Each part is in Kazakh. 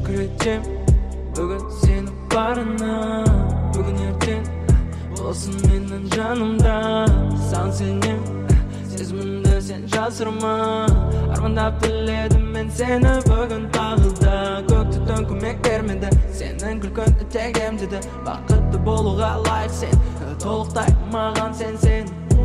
şükür ettim bugün senin barına. Bugün erten olsun benim canımda. San senim sezimimde sen jasırma. Armandap diledim ben seni bugün dağılda. Göktüden kömek vermedi senin külkün etegimde de. Bakıtlı boluğa layık sen tolukтай mağan sen.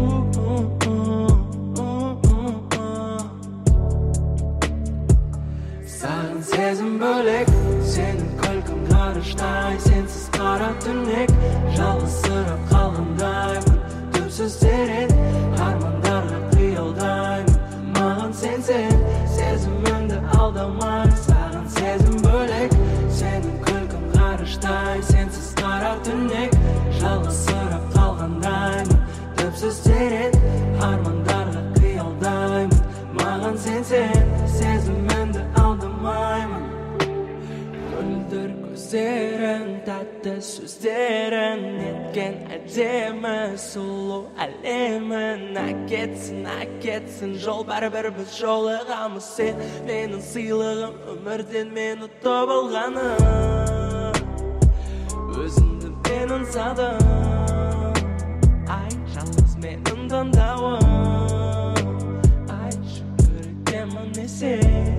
Sağın sezim bölek senin külkün karıştay. Sensiz kara tünek жалғыз сырып қалғандаймын. Түпсіз терең армандарға қиялдаймын. Маған сенсең сезімімді алдамай. Саған сезім бөлек сенің күлкің ғарыштай. Сенсіз қара түнек жалғыз сырып қалғандаймын. Түпсіз терең армандарға қиялдаймын. Маған сенсең сезімімді алдамаймын. Мөлдір көздерің тәтті сөздерің неткен әдемі сұлу әлемін. Әкетсін жол бәрібір біз жолығамыз. Сен менің сыйлығым өмірден мен ұтып алғаным. Өзімді мен аңсадым. Ай жалғыз менің таңдауым. Ай шүкір етемін десең.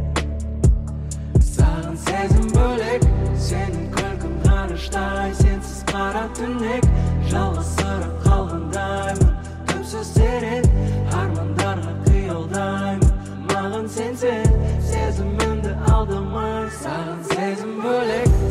Саған сезім бөлек сенің күлкің ғарыштай. Сенсіз қара түнек жалғыз сырып қалғандаймын. Түпсіз терең армандарға қиялдаймын. Маған сенсең сезімімді алдамай. Саған сезім бөлек